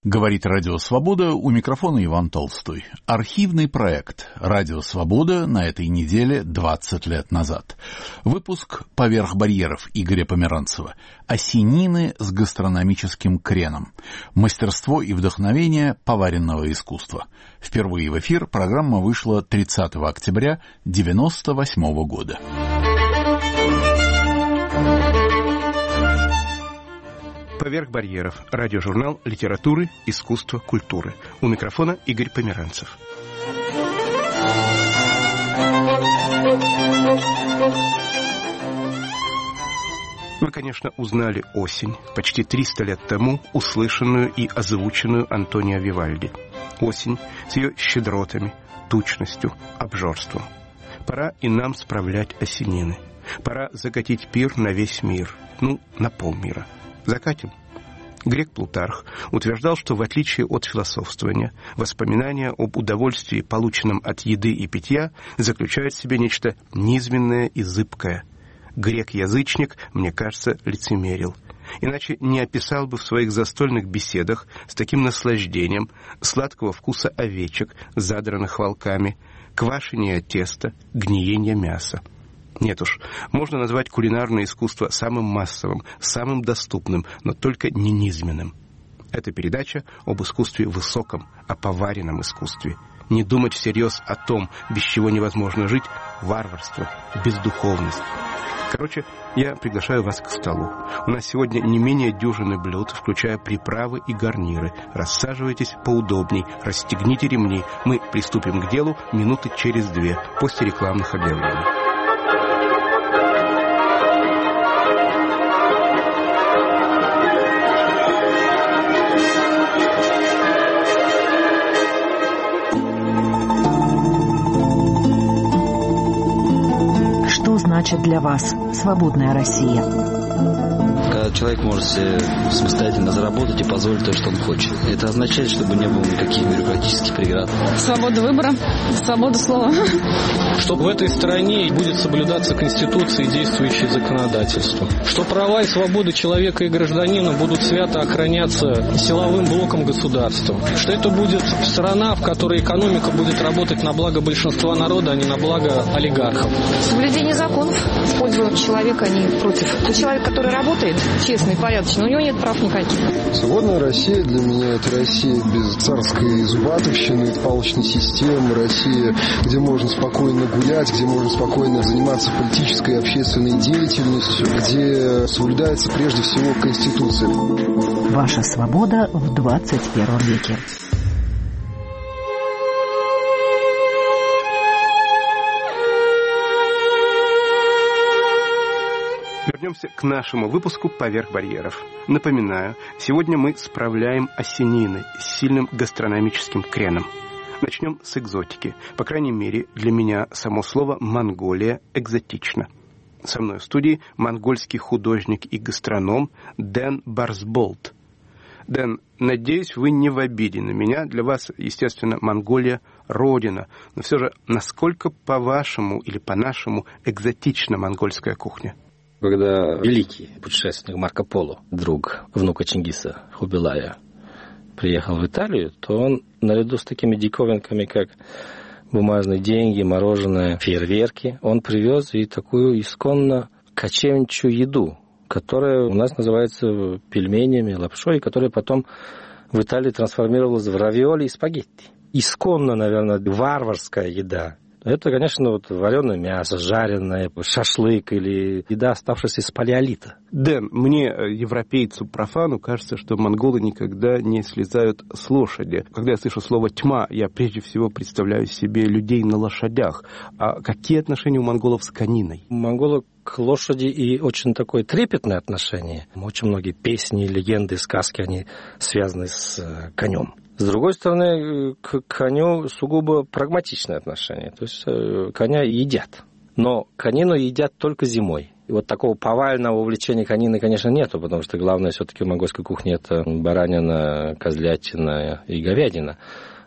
Говорит Радио Свобода, у микрофона Иван Толстой. Архивный проект «Радио Свобода» на этой неделе 20 лет назад. Выпуск «Поверх барьеров» Игоря Померанцева. Осенины с гастрономическим креном. Мастерство и вдохновение поваренного искусства. Впервые в эфир программа вышла 30 октября 1998 года. «Поверх барьеров» – радиожурнал литературы, искусства, культуры. У микрофона Игорь Померанцев. Вы, конечно, узнали осень, почти 300 лет тому услышанную и озвученную Антонио Вивальди. Осень с ее щедротами, тучностью, обжорством. Пора и нам справлять осенины. Пора закатить пир на весь мир, на полмира. Закатим. Грек Плутарх утверждал, что в отличие от философствования, воспоминания об удовольствии, полученном от еды и питья, заключают в себе нечто низменное и зыбкое. Грек-язычник, мне кажется, лицемерил. Иначе не описал бы в своих застольных беседах с таким наслаждением сладкого вкуса овечек, задранных волками, квашения теста, гниения мяса. Нет уж, можно назвать кулинарное искусство самым массовым, самым доступным, но только не низменным. Это передача об искусстве высоком, о поваренном искусстве. Не думать всерьез о том, без чего невозможно жить, варварство, бездуховность. Короче, я приглашаю вас к столу. У нас сегодня не менее дюжины блюд, включая приправы и гарниры. Рассаживайтесь поудобней, расстегните ремни. Мы приступим к делу минуты через 2 после рекламных объявлений. Что значит для вас свободная Россия? Когда человек может себе самостоятельно заработать и позволить то, что он хочет. Это означает, чтобы не было никаких бюрократических преград. Свобода выбора, свобода слова. Что в этой стране будет соблюдаться Конституция и действующее законодательство. Что права и свободы человека и гражданина будут свято охраняться силовым блоком государства. Что это будет страна, в которой экономика будет работать на благо большинства народа, а не на благо олигархов. Соблюдение законов в пользу человека, а не против. Тот человек, который работает честно и порядочно, у него нет прав никаких. Свободная Россия для меня — это Россия без царской зубатовщины, палочной системы, Россия, где можно спокойно гулять, где можно спокойно заниматься политической и общественной деятельностью, где соблюдается прежде всего Конституция. Ваша свобода в 21 веке. Вернемся к нашему выпуску «Поверх барьеров». Напоминаю, сегодня мы справляем осенины с сильным гастрономическим креном. Начнем с экзотики. По крайней мере, для меня само слово «Монголия» экзотично. Со мной в студии монгольский художник и гастроном Дэн Барсболт. Дэн, надеюсь, вы не в обиде на меня. Для вас, естественно, Монголия – родина. Но все же, насколько по-вашему или по-нашему экзотична монгольская кухня? Когда великий путешественник Марко Поло, друг внука Чингиса Хубилая, приехал в Италию, то он наряду с такими диковинками, как бумажные деньги, мороженое, фейерверки, он привез и такую исконно кочевничью еду, которая у нас называется пельменями, лапшой, которая потом в Италии трансформировалась в равиоли и спагетти. Исконно, наверное, варварская еда. Это, конечно, вареное мясо, жареное, шашлык или еда, оставшаяся из палеолита. Дэн, мне, европейцу-профану, кажется, что монголы никогда не слезают с лошади. Когда я слышу слово «тьма», я прежде всего представляю себе людей на лошадях. А какие отношения у монголов с кониной? У монголов к лошади и очень такое трепетное отношение. Очень многие песни, легенды, сказки, они связаны с конем. С другой стороны, к коню сугубо прагматичное отношение. То есть коня едят. Но конину едят только зимой. И вот такого повального увлечения кониной, конечно, нету, потому что главное все-таки в монгольской кухне это баранина, козлятина и говядина.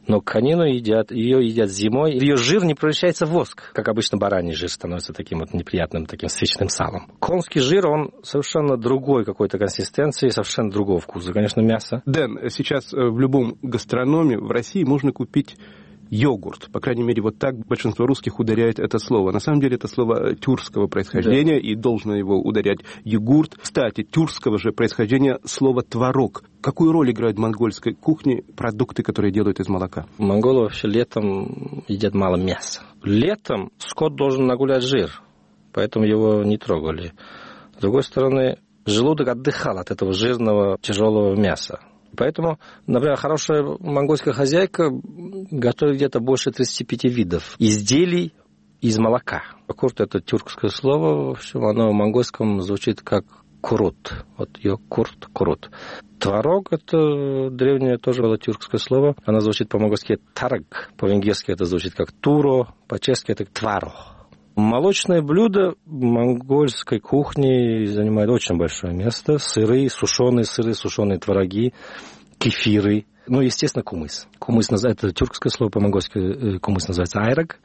Но конину едят, ее едят зимой. Ее жир не превращается в воск. Как обычно, бараний жир становится таким вот неприятным, таким свечным салом. Конский жир, он совершенно другой какой-то консистенции, совершенно другого вкуса. Конечно, мясо. Дэн, сейчас в любом гастрономе в России можно купить йогурт. По крайней мере, вот так большинство русских ударяет это слово. На самом деле, это слово тюркского происхождения, и должно его ударять йогурт. Кстати, тюркского же происхождения слово творог. Какую роль играют в монгольской кухне продукты, которые делают из молока? Монголы вообще летом едят мало мяса. Летом скот должен нагулять жир, поэтому его не трогали. С другой стороны, желудок отдыхал от этого жирного, тяжелого мяса. Поэтому, например, хорошая монгольская хозяйка готовит где-то больше 35 видов изделий из молока. Курт – это тюркское слово, в общем, оно в монгольском звучит как курут. Вот ее курт. Творог – это древнее тоже было тюркское слово. Оно звучит по-монгольски тарг, по-венгерски это звучит как туро, по-чешски это тваро. Молочное блюдо в монгольской кухне занимает очень большое место. Сыры, сушеные твороги, кефиры. Ну, естественно, кумыс. Кумыс это тюркское слово, по-монгольски кумыс называется айрак.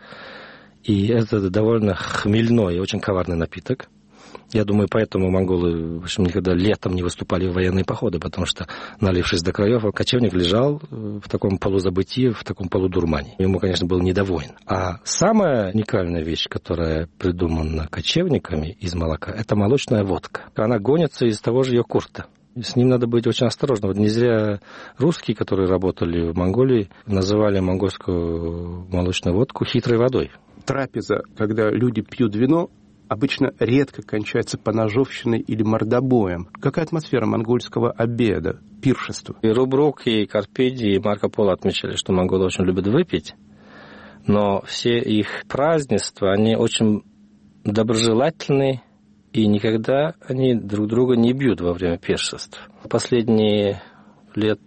И это довольно хмельной и очень коварный напиток. Я думаю, поэтому монголы, в общем, никогда летом не выступали в военные походы, потому что, налившись до краев, кочевник лежал в таком полузабытии, в таком полудурмане. Ему, конечно, был недоволен. А самая уникальная вещь, которая придумана кочевниками из молока, это молочная водка. Она гонится из того же йогурта. С ним надо быть очень осторожным. Вот не зря русские, которые работали в Монголии, называли монгольскую молочную водку хитрой водой. Трапеза, когда люди пьют вино, обычно редко кончается поножовщиной или мордобоем. Какая атмосфера монгольского обеда, пиршества? И Рубрук, и Карпеди, и Марко Поло отмечали, что монголы очень любят выпить, но все их празднества, они очень доброжелательны, и никогда они друг друга не бьют во время пиршеств. Последние лет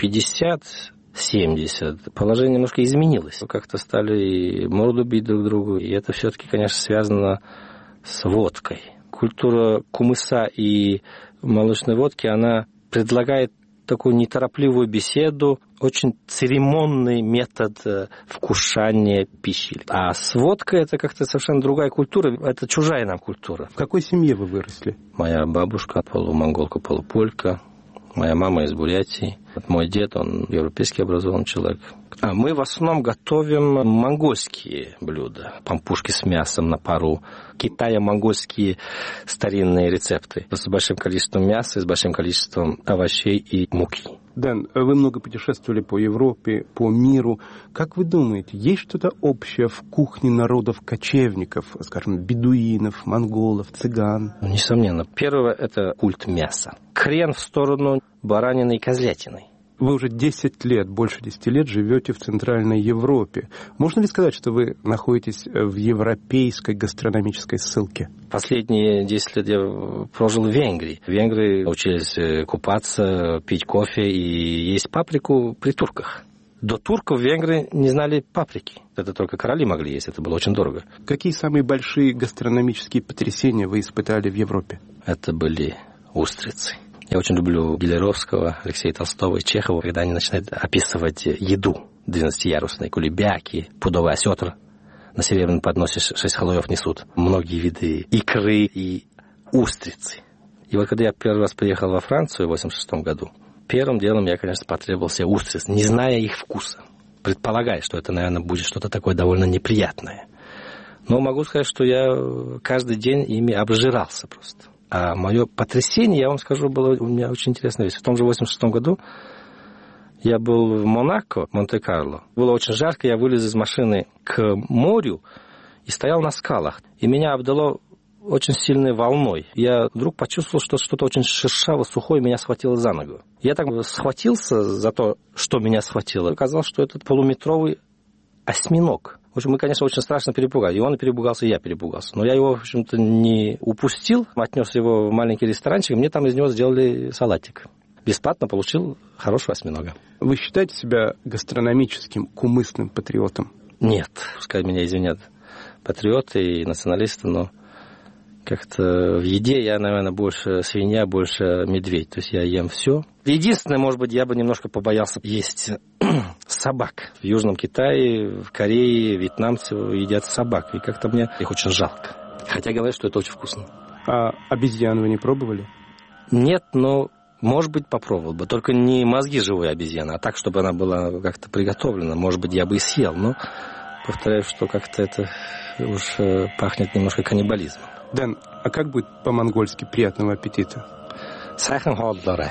50-70 положение немножко изменилось. Как-то стали морду бить друг другу, и это все-таки, конечно, связано с водкой. Культура кумыса и молочной водки, она предлагает такую неторопливую беседу, очень церемонный метод вкушания пищи. А с водкой это как-то совершенно другая культура, это чужая нам культура. В какой семье вы выросли? Моя бабушка полумонголка, полуполька. Моя мама из Бурятии. Мой дед, он европейский образованный человек. А мы в основном готовим монгольские блюда. Пампушки с мясом на пару. Китая-монгольские старинные рецепты. С большим количеством мяса, с большим количеством овощей и муки. Дэн, вы много путешествовали по Европе, по миру. Как вы думаете, есть что-то общее в кухне народов-кочевников, скажем, бедуинов, монголов, цыган? Несомненно. Первое – это культ мяса. Крен в сторону баранины и козлятины. Вы уже 10 лет, больше 10 лет живете в Центральной Европе. Можно ли сказать, что вы находитесь в европейской гастрономической ссылке? Последние 10 лет я прожил в Венгрии. Венгры учились купаться, пить кофе и есть паприку при турках. До турков венгры не знали паприки. Это только короли могли есть, это было очень дорого. Какие самые большие гастрономические потрясения вы испытали в Европе? Это были устрицы. Я очень люблю Гелеровского, Алексея Толстого и Чехова, когда они начинают описывать еду. 12-ярусные кулебяки, пудовый осетр. На серебряном подносе 6 халуев несут. Многие виды икры и устрицы. И вот когда я первый раз приехал во Францию в 1986 году, первым делом я, конечно, потребовал себе устриц, не зная их вкуса. Предполагая, что это, наверное, будет что-то такое довольно неприятное. Но могу сказать, что я каждый день ими обжирался просто. А мое потрясение, я вам скажу, было у меня очень интересная вещь. В том же 1986 году я был в Монако, Монте-Карло. Было очень жарко, я вылез из машины к морю и стоял на скалах. И меня обдало очень сильной волной. Я вдруг почувствовал, что что-то очень шершаво, сухое меня схватило за ногу. Я так схватился за то, что меня схватило. Оказалось, что это полуметровый осьминог. В общем, мы, конечно, очень страшно перепугали. И он перепугался, и я перепугался. Но я его, в общем-то, не упустил. Отнес его в маленький ресторанчик, и мне там из него сделали салатик. Бесплатно получил хорошего осьминога. Вы считаете себя гастрономическим, кумысным патриотом? Нет. Пускай меня извинят патриоты и националисты, но как-то в еде я, наверное, больше свинья, больше медведь. То есть я ем все. Единственное, может быть, я бы немножко побоялся есть собак. В Южном Китае, в Корее вьетнамцы едят собак. И как-то мне их очень жалко. Хотя говорят, что это очень вкусно. А обезьян вы не пробовали? Нет, но, может быть, попробовал бы. Только не мозги живой обезьяны, а так, чтобы она была как-то приготовлена. Может быть, я бы и съел, но повторяю, что как-то это уж пахнет немножко каннибализмом. Дэн, а как будет по-монгольски «приятного аппетита»? Сайхан холдоре.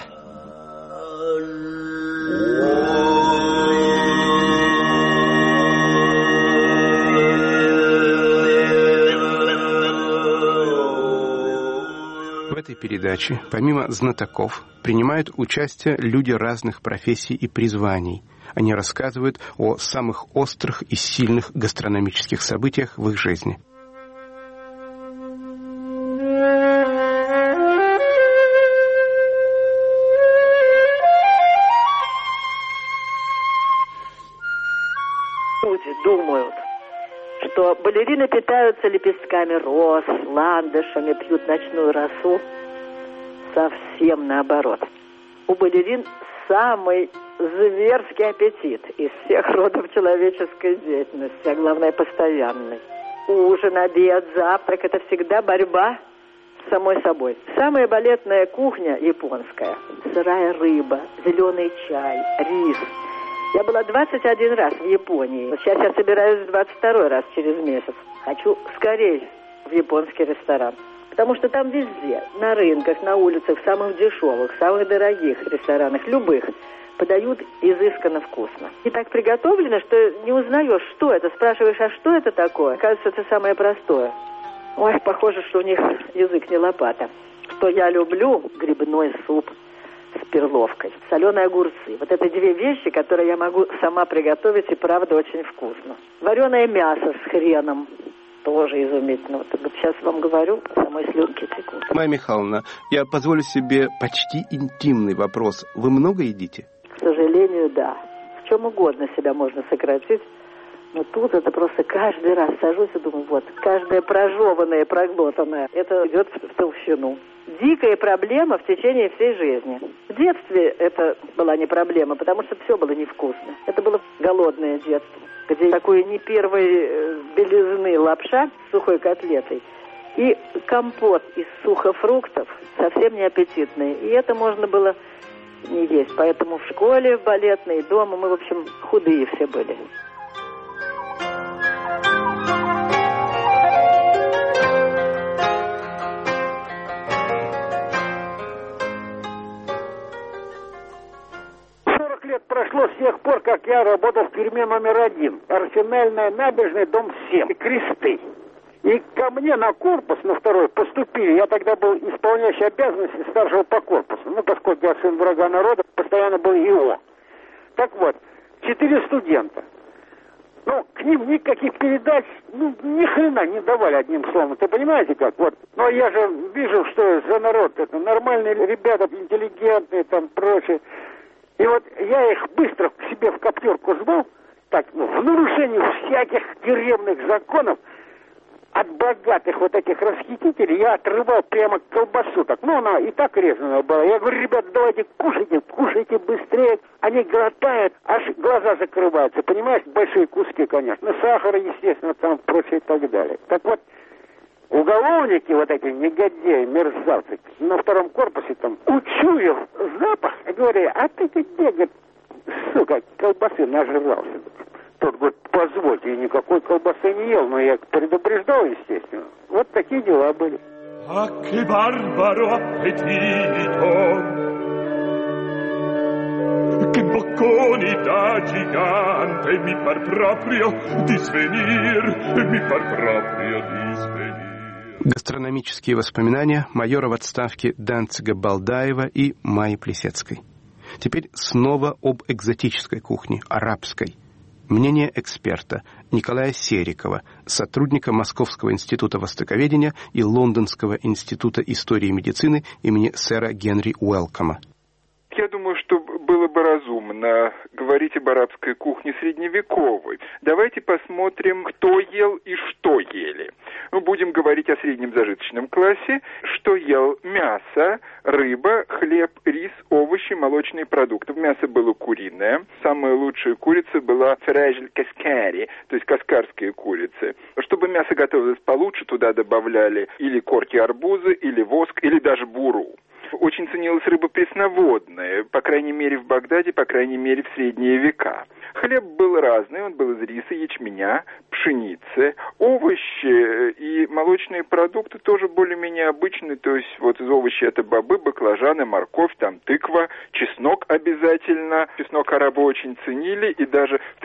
В этой передаче, помимо знатоков, принимают участие люди разных профессий и призваний. Они рассказывают о самых острых и сильных гастрономических событиях в их жизни. Люди думают, что балерины питаются лепестками роз, ландышами, пьют ночную росу. Совсем наоборот. У балерин самый зверский аппетит из всех родов человеческой деятельности, а главное постоянный. Ужин, обед, завтрак – это всегда борьба с самой собой. Самая балетная кухня японская – сырая рыба, зеленый чай, рис. Я была 21 раз в Японии. Сейчас я собираюсь 22 раз через месяц. Хочу скорее в японский ресторан. Потому что там везде, на рынках, на улицах, в самых дешевых, самых дорогих ресторанах, любых, подают изысканно вкусно. И так приготовлено, что не узнаешь, что это. Спрашиваешь, а что это такое? Кажется, это самое простое. Ой, похоже, что у них язык не лопата. Что я люблю? Грибной суп с перловкой, соленые огурцы. Вот это две вещи, которые я могу сама приготовить, и правда очень вкусно. Вареное мясо с хреном. Тоже изумительно. Вот сейчас вам говорю, самой слюнки текут. Майя Михайловна, я позволю себе почти интимный вопрос. Вы много едите? К сожалению, да. В чем угодно себя можно сократить. Но тут это просто каждый раз сажусь и думаю, вот, каждое прожеванное, проглотанное, это идет в толщину. Дикая проблема в течение всей жизни. В детстве это была не проблема, потому что все было невкусно. Это было голодное детство, где такой не первой белизны лапша с сухой котлетой и компот из сухофруктов совсем не аппетитный. И это можно было не есть. Поэтому в школе, в балетной, дома мы, в общем, худые все были. 40 лет прошло с тех пор, как я работал в тюрьме номер 1. Арсенальная набережная, дом 7. Кресты. И ко мне на корпус, на второй, поступили. Я тогда был исполняющий обязанности старшего по корпусу. Ну, поскольку я сын врага народа, постоянно был ИО. Так вот, 4 студента. Ну, к ним никаких передач, ни хрена не давали, одним словом. Ты понимаете как? Вот. Но я же вижу, что за народ это нормальные ребята, интеллигентные, там, прочее. И вот я их быстро к себе в коптерку звал, так, в нарушении всяких тюремных законов, от богатых вот этих расхитителей я отрывал прямо колбасу. Так, она и так резаная была. Я говорю, ребята, давайте кушайте быстрее. Они глотают, аж глаза закрываются. Понимаешь, большие куски, конечно. Сахара, естественно, там прочее и так далее. Так вот, уголовники, вот эти негодяи, мерзавцы, на втором корпусе там, учуяв запах, говорю, а ты где, говорит, сука, колбасы нажрался. Тот говорит, позвольте, я никакой колбасы не ел, но я предупреждал, естественно. Вот такие дела были. А che barbaro appetito, che bocconi da gigante, mi par proprio di svenir. Гастрономические воспоминания майора в отставке Данцига Балдаева и Майи Плисецкой. Теперь снова об экзотической кухне, арабской. Мнение эксперта Николая Серикова, сотрудника Московского института востоковедения и Лондонского института истории и медицины имени сэра Генри Уэлкома. Я думаю, что было бы разумно говорить об арабской кухне средневековой. Давайте посмотрим, кто ел и что ели. Мы будем говорить о среднем зажиточном классе, что ел: мясо, рыба, хлеб, рис, овощи, молочные продукты. Мясо было куриное. Самая лучшая курица была фережель каскари, то есть каскарские курицы. Чтобы мясо готовилось получше, туда добавляли или корки арбуза, или воск, или даже буру. Очень ценилась рыба пресноводная, по крайней мере в Багдаде, по крайней мере в средние века. Хлеб был разный, он был из риса, ячменя, пшеницы. Овощи и молочные продукты тоже более-менее обычные, то есть вот из овощей это бобы, баклажаны, морковь, там тыква, чеснок обязательно. Чеснок арабы очень ценили, и даже в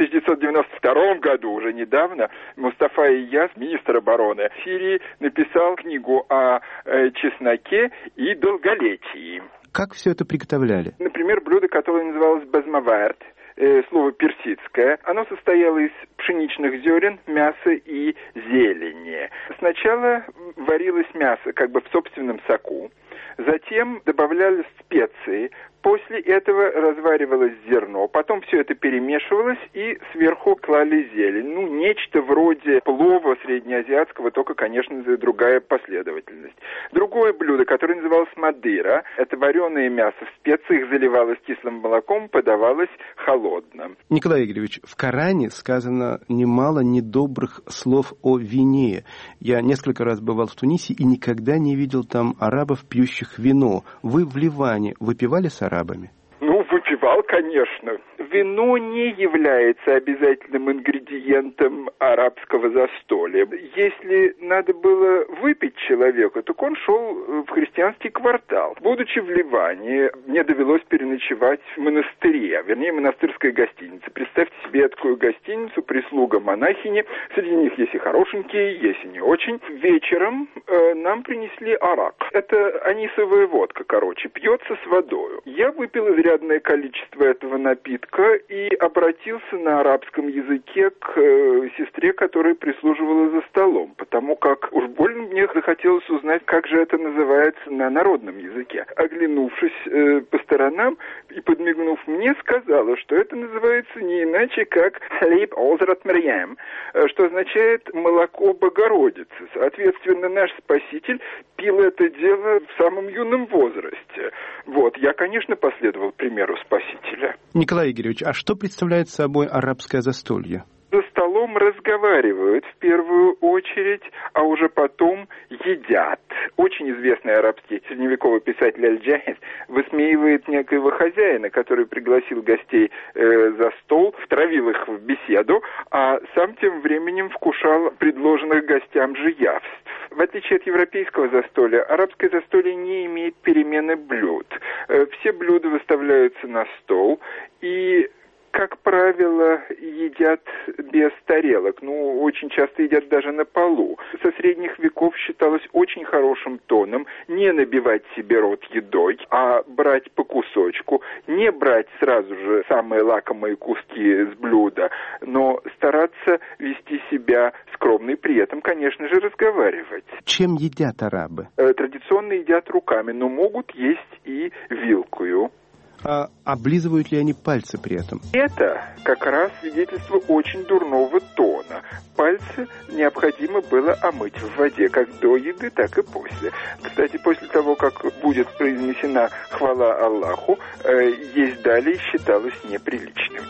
1992 году, уже недавно, Мустафа Ияс, министр обороны Сирии, написал книгу о чесноке и долголетии. Как все это приготовляли? Например, блюдо, которое называлось базмаварт, слово персидское. Оно состояло из пшеничных зерен, мяса и зелени. Сначала варилось мясо как бы в собственном соку, затем добавлялись специи, после этого разваривалось зерно, потом все это перемешивалось и сверху клали зелень. Ну, нечто вроде плова среднеазиатского, только, конечно, другая последовательность. Другое блюдо, которое называлось мадыра, это вареное мясо в специях, заливалось кислым молоком, подавалось холодным. Николай Игоревич, в Коране сказано немало недобрых слов о вине. Я несколько раз бывал в Тунисе и никогда не видел там арабов, пьющих вино. Вы в Ливане выпивали с арабами? Ну, выпивал, конечно. Вино не является обязательным ингредиентом арабского застолья. Если надо было выпить человеку, так он шел в христианский квартал. Будучи в Ливане, мне довелось переночевать в монастыре, вернее, монастырской гостинице. Представьте себе такую гостиницу, прислуга монахини. Среди них есть и хорошенькие, есть и не очень. Вечером нам принесли арак. Это анисовая водка, короче, пьется с водою. Я выпил изрядное количество этого напитка и обратился на арабском языке к сестре, которая прислуживала за столом, потому как уж больно мне захотелось узнать, как же это называется на народном языке. Оглянувшись по сторонам и подмигнув мне, сказала, что это называется не иначе, как «халиб озрат Марьям», что означает «молоко Богородицы». Соответственно, наш Спаситель пил это дело в самом юном возрасте. Вот, я, конечно, последовал примеру Спасителя. Николай Игоревич, а что представляет собой арабское застолье? За столом разговаривают в первую очередь, а уже потом едят. Очень известный арабский средневековый писатель Аль-Джахис высмеивает некоего хозяина, который пригласил гостей за стол, втравил их в беседу, а сам тем временем вкушал предложенных гостям же явств. В отличие от европейского застолья, арабское застолье не имеет перемены блюд. Все блюда выставляются на стол и, как правило, едят без тарелок. Ну, очень часто едят даже на полу. Со средних веков считалось очень хорошим тоном не набивать себе рот едой, а брать по кусочку, не брать сразу же самые лакомые куски с блюда, но стараться вести себя скромно и при этом, конечно же, разговаривать. Чем едят арабы? Традиционно едят руками, но могут есть и вилкою. А облизывают ли они пальцы при этом? Это как раз свидетельство очень дурного тона. Пальцы необходимо было омыть в воде как до еды, так и после. Кстати, после того, как будет произнесена хвала Аллаху, есть далее считалось неприличным.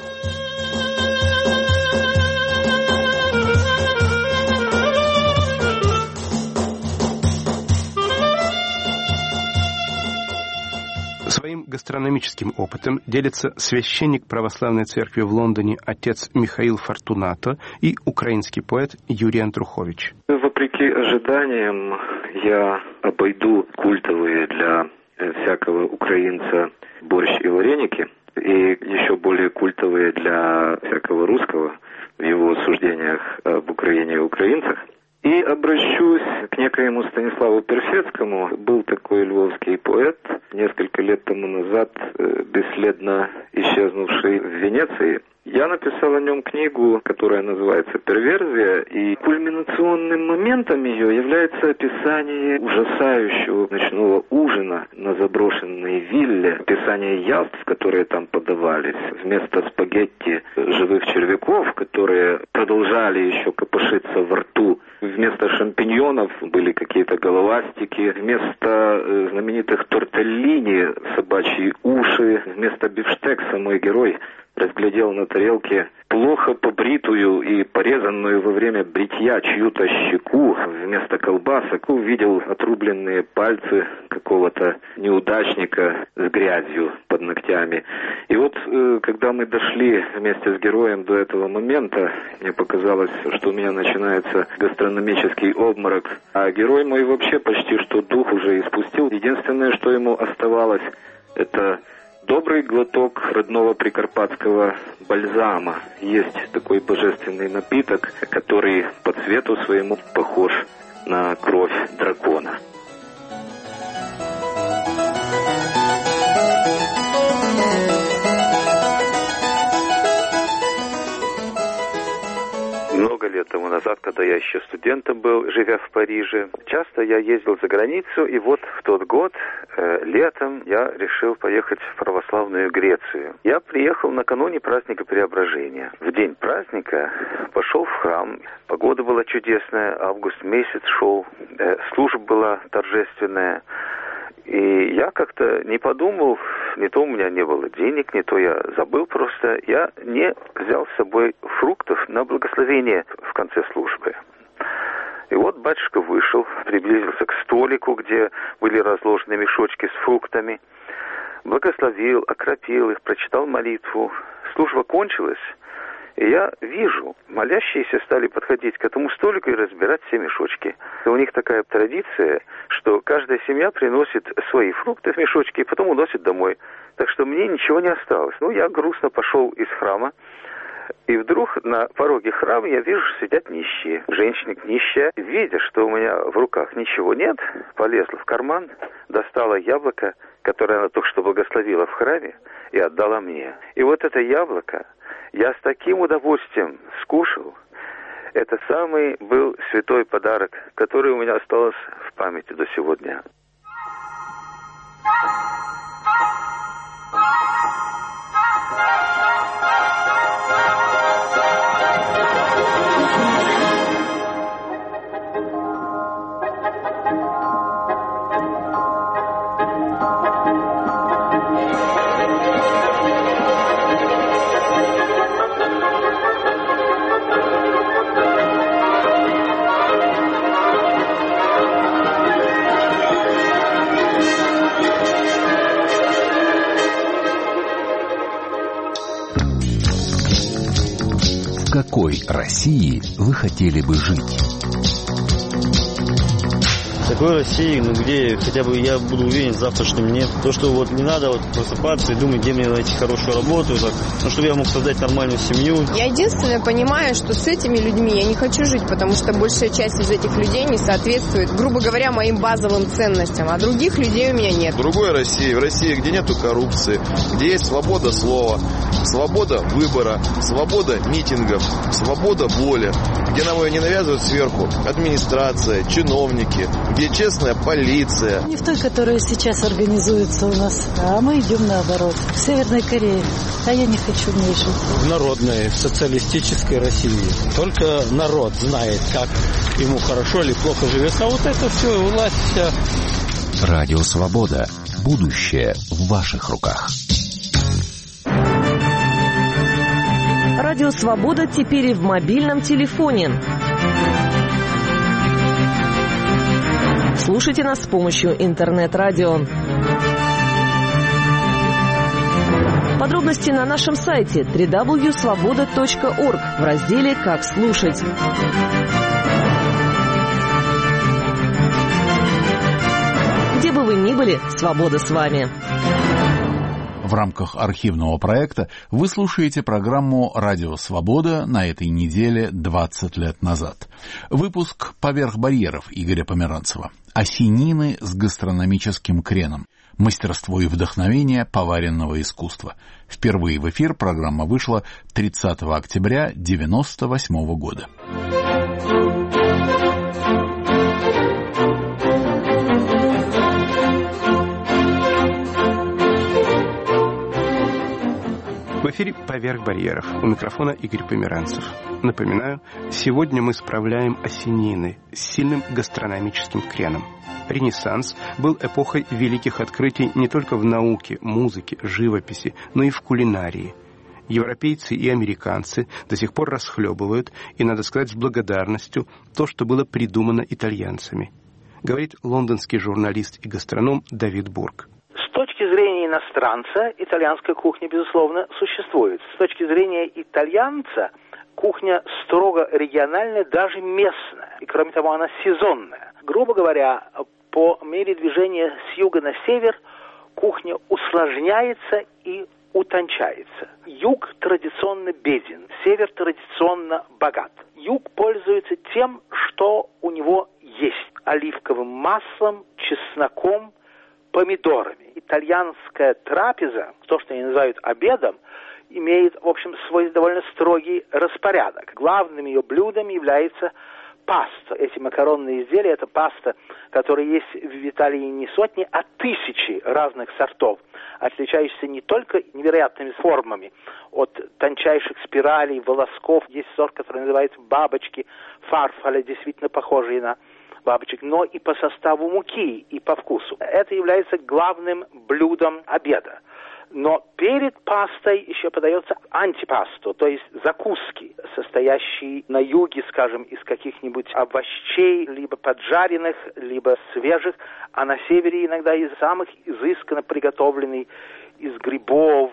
Своим гастрономическим опытом делится священник православной церкви в Лондоне отец Михаил Фортунато и украинский поэт Юрий Антрухович. Вопреки ожиданиям, я обойду культовые для всякого украинца борщ и вареники, и еще более культовые для всякого русского в его суждениях об Украине и украинцах. И обращусь к некоему Станиславу Персецкому. Был такой львовский поэт, несколько лет тому назад бесследно исчезнувший в Венеции. Я написал о нем книгу, которая называется «Перверзия», и кульминационным моментом ее является описание ужасающего ночного ужина на заброшенной вилле, описание яств, которые там подавались. Вместо спагетти живых червяков, которые продолжали еще копошиться во рту, вместо шампиньонов были какие-то головастики, вместо знаменитых тортеллини собачьи уши, вместо бифштекса мой герой разглядел на тарелке плохо побритую и порезанную во время бритья чью-то щеку. Вместо колбасок увидел отрубленные пальцы какого-то неудачника с грязью под ногтями. И вот, когда мы дошли вместе с героем до этого момента, мне показалось, что у меня начинается гастрономический обморок. А герой мой вообще почти что дух уже испустил. Единственное, что ему оставалось, это добрый глоток родного прикарпатского бальзама. Есть такой божественный напиток, который по цвету своему похож на кровь дракона. Много лет тому назад, когда я еще студентом был, живя в Париже, часто я ездил за границу, и вот в тот год, летом, я решил поехать в православную Грецию. Я приехал накануне праздника Преображения. В день праздника пошел в храм. Погода была чудесная, август месяц шел, служба была торжественная. И я как-то не подумал, не то у меня не было денег, не то я забыл просто. Я не взял с собой фруктов на благословение в конце службы. И вот батюшка вышел, приблизился к столику, где были разложены мешочки с фруктами, благословил, окропил их, прочитал молитву. Служба кончилась, и я вижу, молящиеся стали подходить к этому столику и разбирать все мешочки. И у них такая традиция, что каждая семья приносит свои фрукты в мешочки и потом уносит домой. Так что мне ничего не осталось. Ну, я грустно пошел из храма, и вдруг на пороге храма я вижу, сидят нищие. Женщина нищая, видя, что у меня в руках ничего нет, полезла в карман, достала яблоко, которое она только что благословила в храме, и отдала мне. И вот это яблоко я с таким удовольствием скушал. Это самый был святой подарок, который у меня остался в памяти до сегодня. В какой России вы хотели бы жить? В такой России, где хотя бы я буду уверен в завтрашнем дне. То, что вот не надо вот просыпаться и думать, где мне найти хорошую работу, так, чтобы я мог создать нормальную семью. Я единственное понимаю, что с этими людьми я не хочу жить, потому что большая часть из этих людей не соответствует, грубо говоря, моим базовым ценностям, а других людей у меня нет. В другой России, в России, где нету коррупции, где есть свобода слова, свобода выбора, свобода митингов, свобода воли, где нам ее не навязывают сверху администрация, чиновники, где честная полиция. Не в той, которая сейчас организуется у нас, а мы идем наоборот. В Северной Корее. А я не хочу в ней жить. В народной, социалистической России. Только народ знает, как ему хорошо или плохо живется. А вот это все, власть вся. Радио Свобода. Будущее в ваших руках. Радио Свобода теперь и в мобильном телефоне. Слушайте нас с помощью интернет-радио. Подробности на нашем сайте www.svoboda.org в разделе «Как слушать». Где бы вы ни были, свобода с вами. В рамках архивного проекта вы слушаете программу «Радио Свобода» на этой неделе 20 лет назад. Выпуск «Поверх барьеров» Игоря Померанцева. Осенины с гастрономическим креном. Мастерство и вдохновение поваренного искусства. Впервые в эфир программа вышла 30 октября 1998 года. В эфире «Поверх барьеров». У микрофона Игорь Померанцев. Напоминаю, сегодня мы справляем осеннины с сильным гастрономическим креном. Ренессанс был эпохой великих открытий не только в науке, музыке, живописи, но и в кулинарии. Европейцы и американцы до сих пор расхлебывают, и, надо сказать, с благодарностью, то, что было придумано итальянцами, говорит лондонский журналист и гастроном Давид Бург. С точки зрения иностранца, итальянская кухня, безусловно, существует. С точки зрения итальянца, кухня строго региональная, даже местная. И, кроме того, она сезонная. Грубо говоря, по мере движения с юга на север, кухня усложняется и утончается. Юг традиционно беден, север традиционно богат. Юг пользуется тем, что у него есть. Оливковым маслом, чесноком, помидорами. Итальянская трапеза, то, что они называют обедом, имеет, в общем, свой довольно строгий распорядок. Главным ее блюдом является паста. Эти макаронные изделия, это паста, которая есть в Италии не сотни, а тысячи разных сортов, отличающихся не только невероятными формами, от тончайших спиралей, волосков. Есть сорт, который называется бабочки, фарфаля, действительно похожие на бабочек, но и по составу муки, и по вкусу. Это является главным блюдом обеда. Но перед пастой еще подается антипасто, то есть закуски, состоящие на юге, скажем, из каких-нибудь овощей, либо поджаренных, либо свежих, а на севере иногда из самых изысканно приготовленных, из грибов,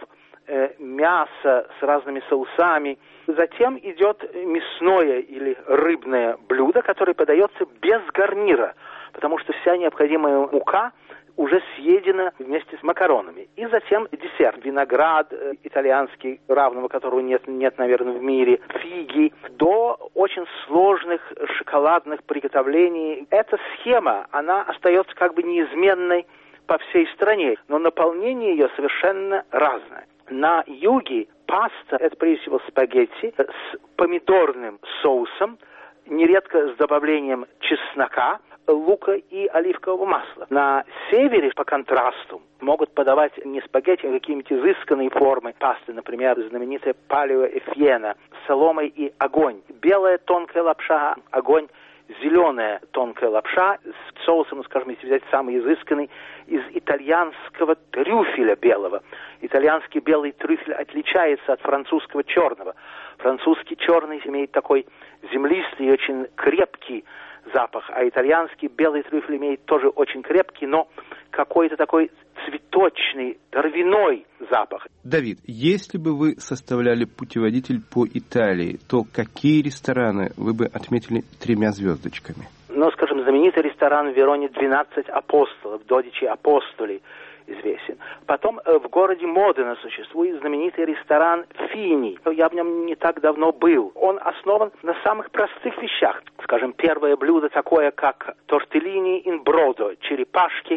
мясо с разными соусами. Затем идет мясное или рыбное блюдо, которое подается без гарнира, потому что вся необходимая мука уже съедена вместе с макаронами. И затем десерт. Виноград итальянский, равного которого нет, наверное, в мире. Фиги. До очень сложных шоколадных приготовлений. Эта схема, она остается как бы неизменной по всей стране, но наполнение ее совершенно разное. На юге паста – это прежде всего спагетти с помидорным соусом, нередко с добавлением чеснока, лука и оливкового масла. На севере, по контрасту, могут подавать не спагетти, а какие-нибудь изысканные формы пасты, например, знаменитая палео и фьена, соломой и огонь. Белая тонкая лапша, огонь, зеленая тонкая лапша с соусом, скажем, если взять самый изысканный, из итальянского трюфеля белого. Итальянский белый трюфель отличается от французского черного. Французский черный имеет такой землистый и очень крепкий запах, а итальянский белый трюфель имеет тоже очень крепкий, но какой-то такой цветочный, травяной запах. Давид, если бы вы составляли путеводитель по Италии, то какие рестораны вы бы отметили 3 звездочками? Ну, скажем, знаменитый ресторан в Вероне «12 апостолов», «Додичи апостоли» известен. Потом в городе Модена существует знаменитый ресторан «Фини». Я в нем не так давно был. Он основан на самых простых вещах. Скажем, первое блюдо такое, как тортеллини ин бродо, черепашки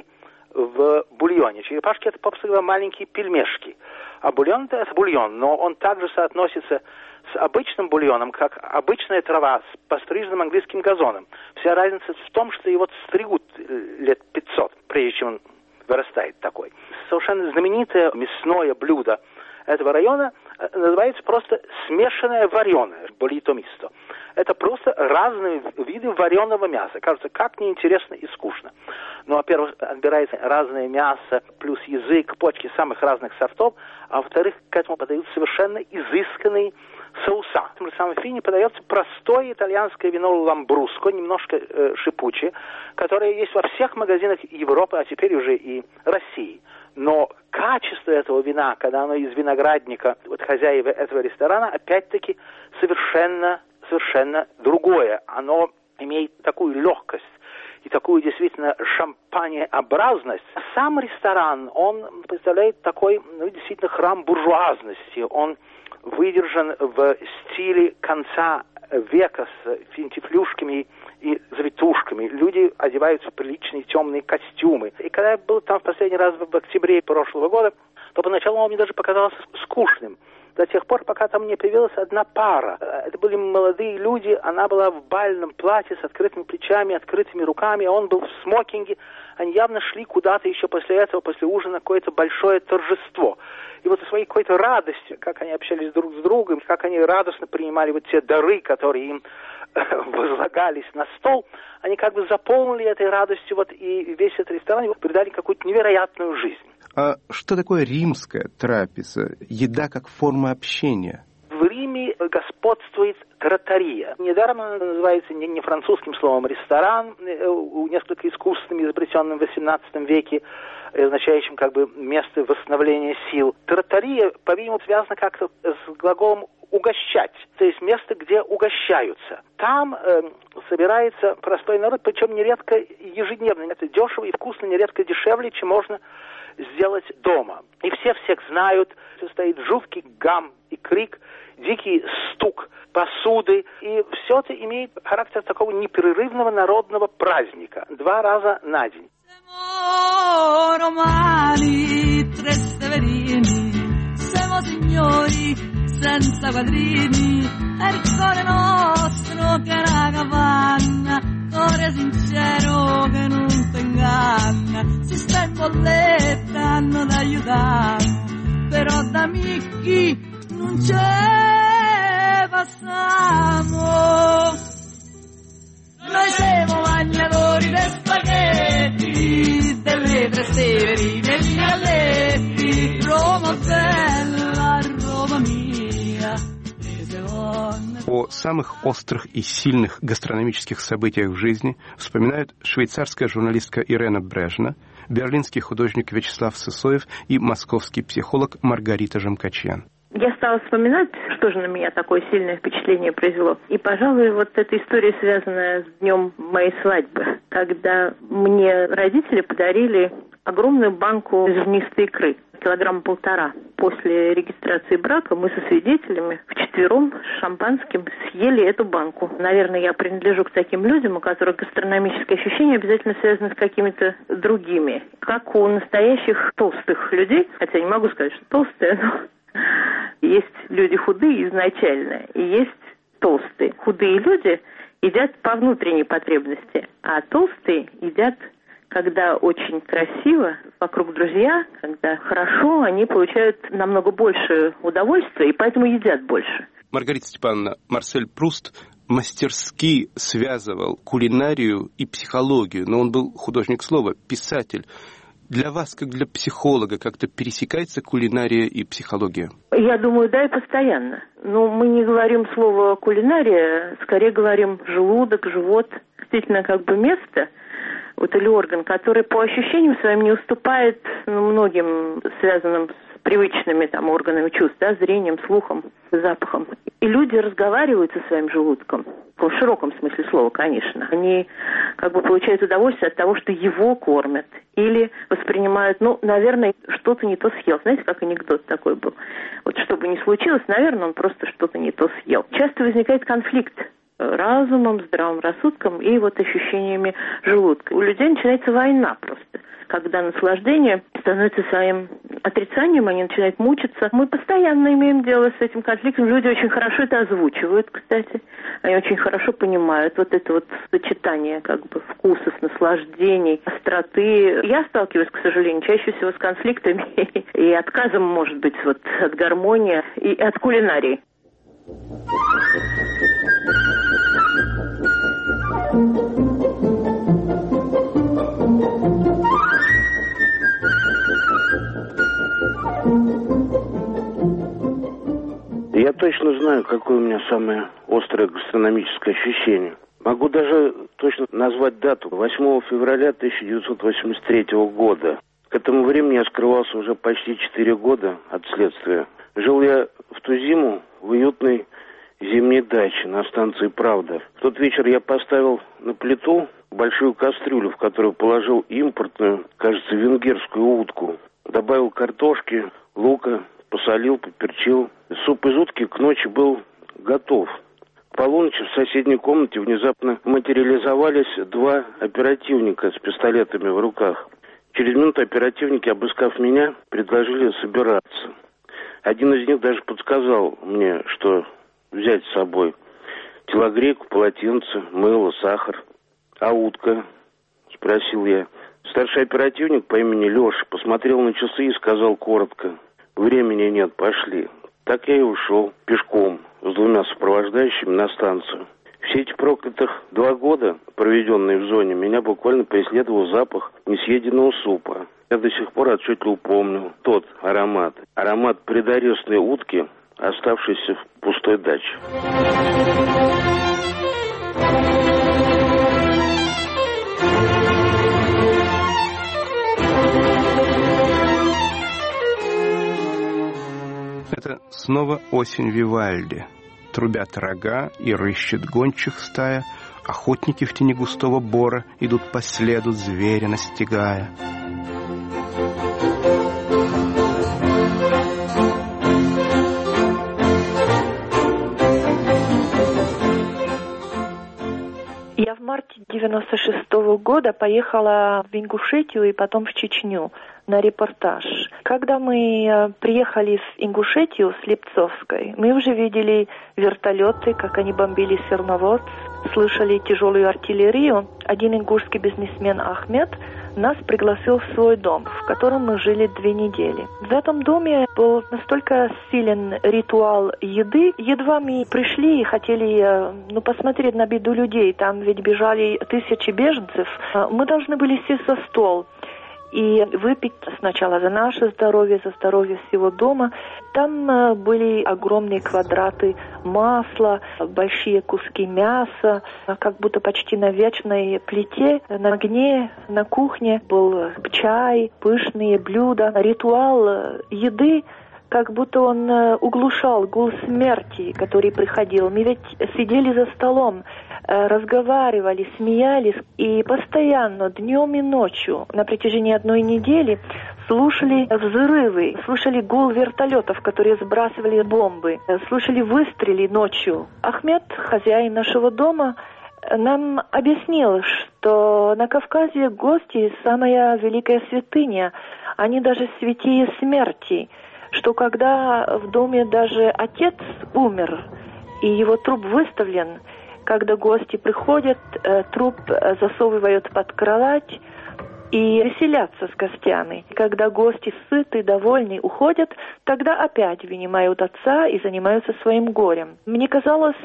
в бульоне. Черепашки – это, по-простому говоря, маленькие пельмешки. А бульон – это бульон, но он также соотносится с обычным бульоном, как обычная трава с постриженным английским газоном. Вся разница в том, что его стригут лет 500, прежде чем он вырастает такой. Совершенно знаменитое мясное блюдо этого района называется просто смешанное вареное, болито мисто. Это просто разные виды вареного мяса. Кажется, как неинтересно и скучно. Но, во-первых, отбирается разное мясо, плюс язык, почки самых разных сортов, а во-вторых, к этому подают совершенно изысканные соуса. В том же самом Фине подается простое итальянское вино ламбруско, немножко шипучее, которое есть во всех магазинах Европы, а теперь уже и России. Но качество этого вина, когда оно из виноградника, вот хозяева этого ресторана, опять-таки совершенно другое. Оно имеет такую легкость и такую действительно шампанеобразность. Сам ресторан, он представляет такой, действительно храм буржуазности. Он выдержан в стиле конца века с финтифлюшками и завитушками. Люди одеваются в приличные темные костюмы. И когда я был там в последний раз в октябре прошлого года, то поначалу он мне даже показался скучным. До тех пор, пока там не появилась одна пара. Это были молодые люди, она была в бальном платье с открытыми плечами, открытыми руками, а он был в смокинге. Они явно шли куда-то еще после этого, после ужина, какое-то большое торжество. И вот со своей какой-то радостью, как они общались друг с другом, как они радостно принимали вот те дары, которые им возлагались на стол, они как бы заполнили этой радостью вот и весь этот ресторан, придали какую-то невероятную жизнь. А что такое римская трапеза? Еда как форма общения? В Риме господствует траттория. Недаром она называется не французским словом ресторан, несколько искусственным, изобретенным в XVIII веке, означающим как бы место восстановления сил. Траттория, по-видимому, связана как-то с глаголом угощать, то есть место, где угощаются. Там собирается простой народ, причем нередко ежедневно. Это дешево и вкусно, нередко дешевле, чем можно сделать дома. И все всех знают, стоит жуткий гам и крик, дикий стук посуды, и все это имеет характер такого непрерывного народного праздника 2 раза на день. Senza quadrini, è il cuore nostro che è una capanna, cuore sincero che non ti inganna, si sta in bolletta, hanno da aiutare, però da amici non ce passiamo. Noi siamo bagnatori di spaghetti, delle 3 Severine e di Galletti, Roma bella, Roma mia. О самых острых и сильных гастрономических событиях в жизни вспоминают швейцарская журналистка Ирена Брежна, берлинский художник Вячеслав Сысоев и московский психолог Маргарита Жемкачьян. Я стала вспоминать, что же на меня такое сильное впечатление произвело. И, пожалуй, вот эта история, связанная с днем моей свадьбы, когда мне родители подарили огромную банку зернистой икры, 1,5 килограмма. После регистрации брака мы со свидетелями вчетвером с шампанским съели эту банку. Наверное, я принадлежу к таким людям, у которых гастрономические ощущения обязательно связаны с какими-то другими. Как у настоящих толстых людей, хотя не могу сказать, что толстые, но есть люди худые изначально, и есть толстые. Худые люди едят по внутренней потребности, а толстые едят, когда очень красиво, вокруг друзья, когда хорошо, они получают намного больше удовольствия, и поэтому едят больше. Маргарита Степановна, Марсель Пруст мастерски связывал кулинарию и психологию, но он был художник слова, писатель. Для вас, как для психолога, как-то пересекается кулинария и психология? Я думаю, да, и постоянно. Но мы не говорим слово кулинария, скорее говорим желудок, живот. Действительно, как бы место, вот, или орган, который по ощущениям своим не уступает многим связанным с привычными там органами чувств, да, зрением, слухом, запахом. И люди разговаривают со своим желудком, в широком смысле слова, конечно. Они как бы получают удовольствие от того, что его кормят. Или воспринимают, наверное, что-то не то съел. Знаете, как анекдот такой был? Вот что бы ни случилось, наверное, он просто что-то не то съел. Часто возникает конфликт разумом, здравым рассудком и вот ощущениями желудка. У людей начинается война просто. Когда наслаждение становится своим отрицанием, они начинают мучиться. Мы постоянно имеем дело с этим конфликтом. Люди очень хорошо это озвучивают, кстати. Они очень хорошо понимают вот это вот сочетание как бы вкусов, наслаждений, остроты. Я сталкиваюсь, к сожалению, чаще всего с конфликтами и отказом, может быть, вот от гармонии и от кулинарии. Я точно знаю, какое у меня самое острое гастрономическое ощущение. Могу даже точно назвать дату. 8 февраля 1983 года. К этому времени я скрывался уже почти 4 года от следствия. Жил я в ту зиму в уютной зимней даче на станции «Правда». В тот вечер я поставил на плиту большую кастрюлю, в которую положил импортную, кажется, венгерскую утку. Добавил картошки, лука, посолил, поперчил. Суп из утки к ночи был готов. К полуночи в соседней комнате внезапно материализовались два оперативника с пистолетами в руках. Через минуту оперативники, обыскав меня, предложили собираться. Один из них даже подсказал мне, что взять с собой: телогрейку, полотенце, мыло, сахар. «А утка?» — спросил я. Старший оперативник по имени Леша посмотрел на часы и сказал коротко: «Времени нет, пошли». Так я и ушел пешком с двумя сопровождающими на станцию. Все эти проклятых 2 года, проведенные в зоне, меня буквально преследовал запах несъеденного супа. Я до сих пор отчетливо помню тот аромат. Аромат предорестной утки, оставшейся в пустой даче. Это снова осень Вивальди. Трубят рога и рыщет гончих стая. Охотники в тени густого бора идут по следу зверя настигая. Я в марте 96-го года поехала в Ингушетию и потом в Чечню на репортаж. Когда мы приехали в Ингушетию, с Липцовской, мы уже видели вертолеты, как они бомбили Серноводск, слышали тяжелую артиллерию. Один ингушский бизнесмен Ахмед нас пригласил в свой дом, в котором мы жили 2 недели. В этом доме был настолько силен ритуал еды. Едва мы пришли и хотели посмотреть на беду людей, там ведь бежали 1000 беженцев, мы должны были сесть за стол и выпить сначала за наше здоровье, за здоровье всего дома. Там были огромные квадраты масла, большие куски мяса, как будто почти на вечной плите. На огне, на кухне был чай, пышные блюда. Ритуал еды, как будто он углушал гул смерти, который приходил. Мы ведь сидели за столом, разговаривали, смеялись и постоянно, днем и ночью, на протяжении 1 недели слушали взрывы, слушали гул вертолетов, которые сбрасывали бомбы, слушали выстрелы ночью. Ахмед, хозяин нашего дома, нам объяснил, что на Кавказе гости – самая великая святыня, они даже святее смерти, что когда в доме даже отец умер и его труп выставлен, когда гости приходят, труп засовывают под кровать и веселятся с гостями. Когда гости сыты, довольны, уходят, тогда опять вынимают отца и занимаются своим горем. Мне казалось,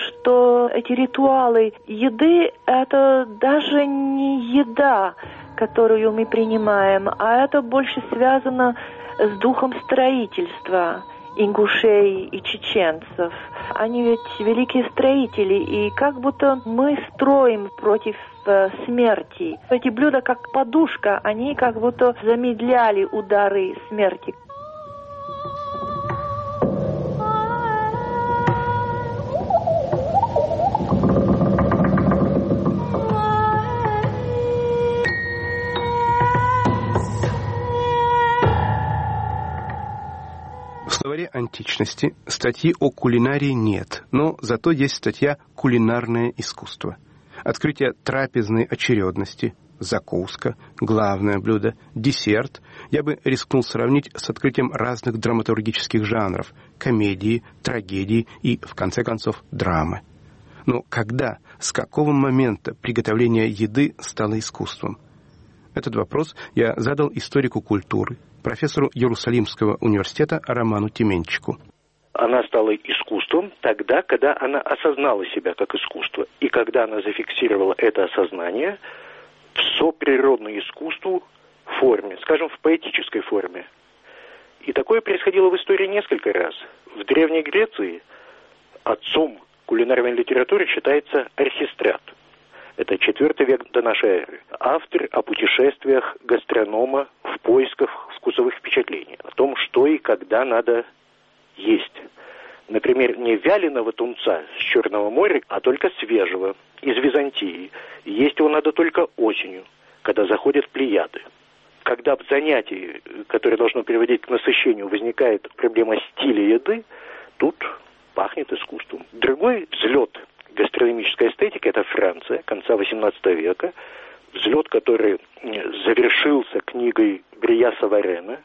что эти ритуалы еды – это даже не еда, которую мы принимаем, а это больше связано с духом строительства ингушей и чеченцев. Они ведь великие строители, и как будто мы строим против смерти. Эти блюда, как подушка, они как будто замедляли удары смерти. В словаре античности статьи о кулинарии нет, но зато есть статья «Кулинарное искусство». Открытие трапезной очередности, закуска, главное блюдо, десерт я бы рискнул сравнить с открытием разных драматургических жанров – комедии, трагедии и, в конце концов, драмы. Но когда, с какого момента приготовление еды стало искусством? Этот вопрос я задал историку культуры, профессору Иерусалимского университета Роману Тименчику. Она стала искусством тогда, когда она осознала себя как искусство. И когда она зафиксировала это осознание в соприродной искусству форме, скажем, в поэтической форме. И такое происходило в истории несколько раз. В Древней Греции отцом кулинарной литературы считается Архистрат. Это 4 век до нашей эры. Автор о путешествиях гастронома в поисках вкусовых впечатлений. О том, что и когда надо есть. Например, не вяленого тунца с Черного моря, а только свежего, из Византии. Есть его надо только осенью, когда заходят плеяды. Когда в занятии, которое должно приводить к насыщению, возникает проблема стиля еды, тут пахнет искусством. Другой взлет гастрономической эстетики – это Франция конца XVIII века. Взлет, который завершился книгой Брия Саварена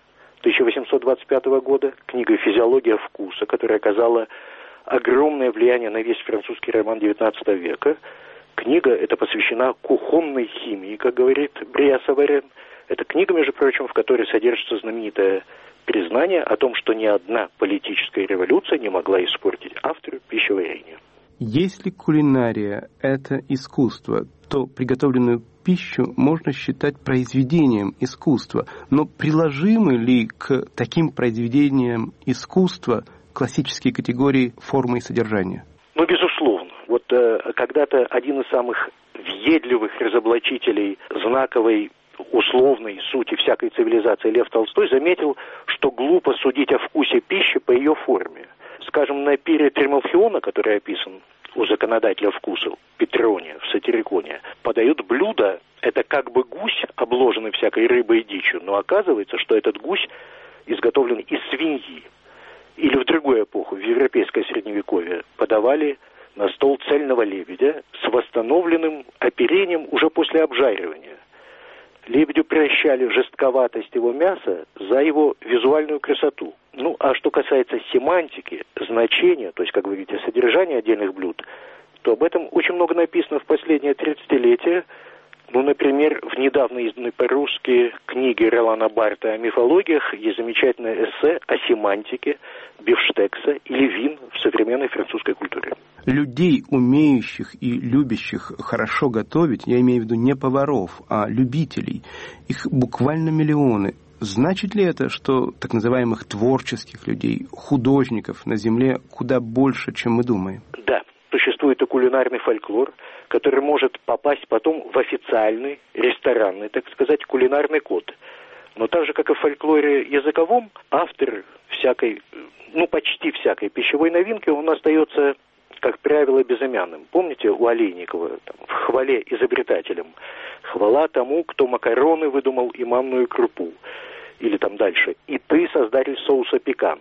1825 года, книгой «Физиология вкуса», которая оказала огромное влияние на весь французский роман XIX века. Книга эта посвящена кухонной химии, как говорит Брия Саварен. Это книга, между прочим, в которой содержится знаменитое признание о том, что ни одна политическая революция не могла испортить автору пищеварения. Если кулинария – это искусство, то приготовленную пищу можно считать произведением искусства. Но приложимы ли к таким произведениям искусства классические категории формы и содержания? Ну, безусловно. Вот когда-то один из самых въедливых разоблачителей знаковой условной сути всякой цивилизации Лев Толстой заметил, что глупо судить о вкусе пищи по ее форме. Скажем, на пире Трималхиона, который описан у законодателя вкуса Петрония в Сатириконе, подают блюдо, это как бы гусь, обложенный всякой рыбой и дичью, но оказывается, что этот гусь изготовлен из свиньи. Или в другую эпоху, в европейское средневековье, подавали на стол цельного лебедя с восстановленным оперением уже после обжаривания. Лебедю прощали жестковатость его мяса за его визуальную красоту. Ну, а что касается семантики, значения, то есть, как вы видите, содержания отдельных блюд, то об этом очень много написано в последнее 30-летие. Ну, например, в недавно изданной по-русски книге Ролана Барта о мифологиях есть замечательное эссе о семантике бифштекса или вин в современной французской культуре. Людей, умеющих и любящих хорошо готовить, я имею в виду не поваров, а любителей, их буквально миллионы. Значит ли это, что так называемых творческих людей, художников на земле куда больше, чем мы думаем? Да, существует и кулинарный фольклор, который может попасть потом в официальный, ресторанный, так сказать, кулинарный код. Но так же, как и в фольклоре языковом, автор всякой, ну почти всякой пищевой новинки, он остается, как правило, безымянным. Помните у Олейникова в «Хвале изобретателям»? «Хвала тому, кто макароны выдумал и манную крупу». Или там дальше «И ты, создатель соуса пекан».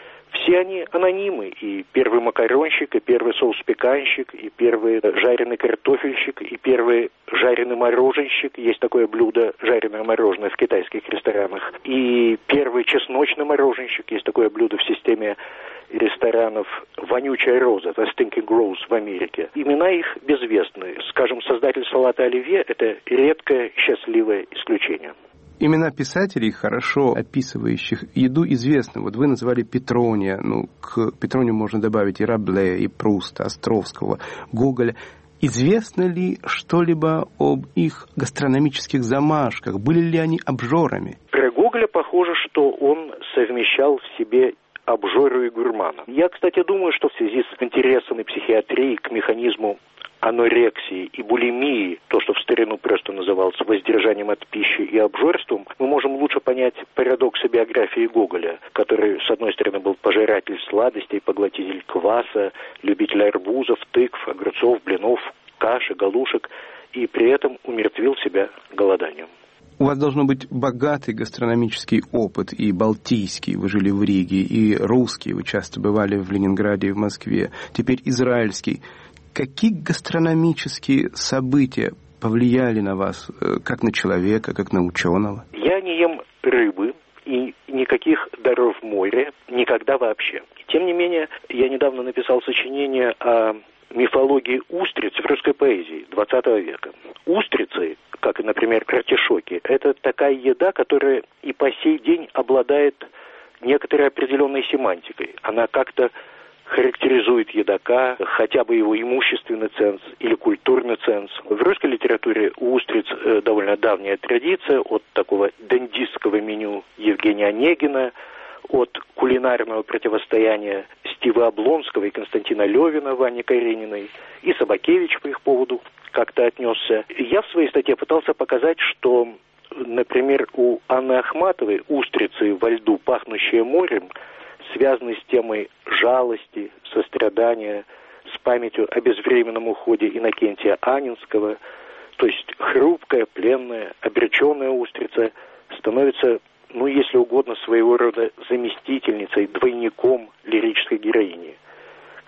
Все они анонимы, и первый макаронщик, и первый соус-пеканщик, и первый жареный картофельщик, и первый жареный мороженщик. Есть такое блюдо, жареное мороженое в китайских ресторанах. И первый чесночный мороженщик. Есть такое блюдо в системе ресторанов «Вонючая роза», «The Stinking Rose» в Америке. Имена их безвестны. Скажем, создатель салата оливье – это редкое счастливое исключение. Имена писателей, хорошо описывающих еду, известны. Вот вы назвали Петрония. Ну, к Петронию можно добавить и Рабле, и Пруста, Островского, Гоголя. Известно ли что-либо об их гастрономических замашках? Были ли они обжорами? Про Гоголя похоже, что он совмещал в себе обжору и гурмана. Я, кстати, думаю, что в связи с интересом и психиатрией к механизму анорексии и булимии, то, что в старину просто называлось воздержанием от пищи и обжорством, мы можем лучше понять парадоксы биографии Гоголя, который, с одной стороны, был пожиратель сладостей, поглотитель кваса, любитель арбузов, тыкв, огурцов, блинов, каши, галушек, и при этом умертвил себя голоданием. У вас должен быть богатый гастрономический опыт, и балтийский, вы жили в Риге, и русский, вы часто бывали в Ленинграде и в Москве, теперь израильский. Какие гастрономические события повлияли на вас, как на человека, как на ученого? Я не ем рыбы и никаких даров моря никогда вообще. Тем не менее, я недавно написал сочинение о мифологии устриц в русской поэзии XX века. Устрицы, как и, например, артишоки, это такая еда, которая и по сей день обладает некоторой определенной семантикой. Она как-то характеризует едока, хотя бы его имущественный ценз или культурный ценз. В русской литературе у устриц довольно давняя традиция от такого дандистского меню Евгения Онегина, от кулинарного противостояния Стива Облонского и Константина Левина, Вани Карениной, и Собакевич по их поводу как-то отнесся. Я в своей статье пытался показать, что, например, у Анны Ахматовой устрицы во льду, пахнущие морем, связаны с темой жалости, сострадания, с памятью о безвременном уходе Иннокентия Анинского. То есть хрупкая, пленная, обреченная устрица становится, ну, если угодно, своего рода заместительницей, двойником лирической героини.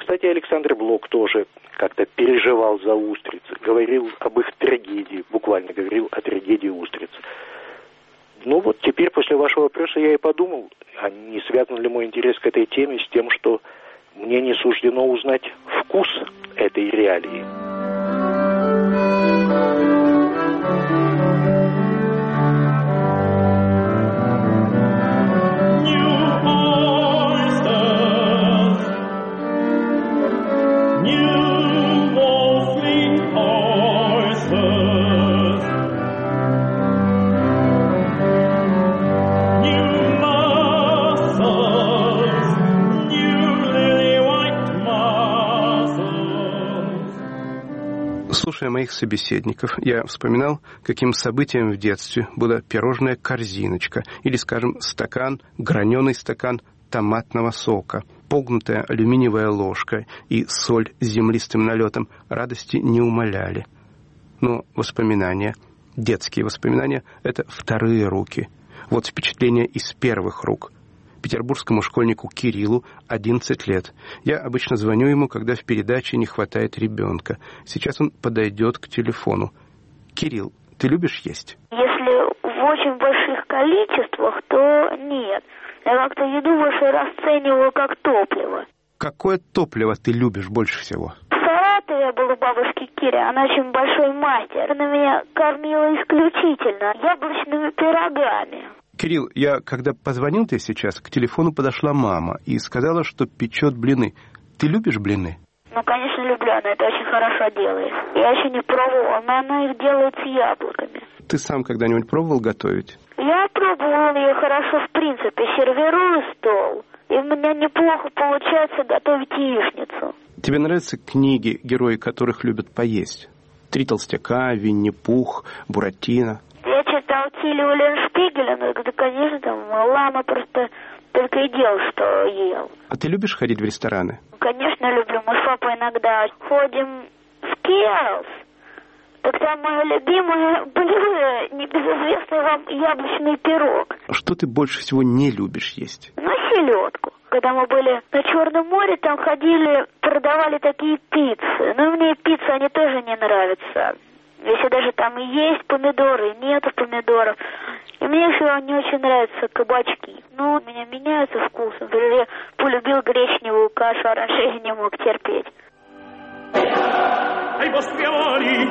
Кстати, Александр Блок тоже как-то переживал за устриц, говорил об их трагедии, буквально говорил о трагедии устриц. Ну вот теперь после вашего вопроса я и подумал, а не связан ли мой интерес к этой теме с тем, что мне не суждено узнать вкус этой реалии. Слушая моих собеседников, я вспоминал, каким событием в детстве было пирожная корзиночка или, скажем, граненый стакан томатного сока, погнутая алюминиевая ложка и соль с землистым налетом радости не умаляли. Но воспоминания, детские воспоминания, это вторые руки. Вот впечатление из первых рук. Петербургскому школьнику Кириллу 11 лет. Я обычно звоню ему, когда в передаче не хватает ребенка. Сейчас он подойдет к телефону. Кирилл, ты любишь есть? Если в очень больших количествах, то нет. Я как-то еду больше расцениваю как топливо. Какое топливо ты любишь больше всего? В Саратове я была у бабушки Кири, она очень большой мастер. Она меня кормила исключительно яблочными пирогами. Кирилл, я когда позвонил тебе сейчас, к телефону подошла мама и сказала, что печет блины. Ты любишь блины? Ну, конечно, люблю, она это очень хорошо делает. Я еще не пробовала, но она их делает с яблоками. Ты сам когда-нибудь пробовал готовить? Я пробовала ее хорошо, в принципе. Сервирую стол, и у меня неплохо получается готовить яичницу. Тебе нравятся книги, герои которых любят поесть? «Три толстяка», «Винни-Пух», «Буратино»? Я читал Тилли Уленшпигеля, но, да, конечно, там лама просто только и делал, что ел. А ты любишь ходить в рестораны? Конечно, люблю. Мы с папой иногда ходим в Кирлс. Так там мое любимое блюдо, небезызвестный вам яблочный пирог. Что ты больше всего не любишь есть? Ну, селедку. Когда мы были на Черном море, там ходили, продавали такие пиццы. Но мне пиццы, они тоже не нравятся. Если даже там и есть помидоры, и нету помидоров. И мне еще не очень нравятся кабачки. Ну, у меня меняется вкус. Например, я полюбил гречневую кашу, а раньше я не мог терпеть. Ai vostri amori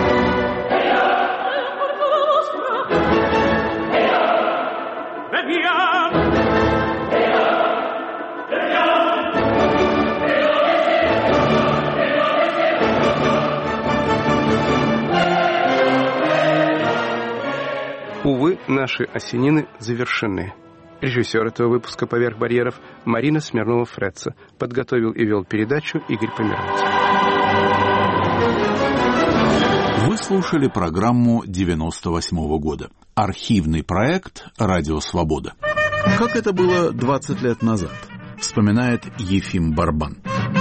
Увы, наши осенины завершены. Режиссер этого выпуска «Поверх барьеров» Марина Смирнова-Фретца. Подготовил и вел передачу Игорь Померанцев. Вы слушали программу 98-го года. Архивный проект «Радио Свобода». Как это было 20 лет назад, вспоминает Ефим Барбан.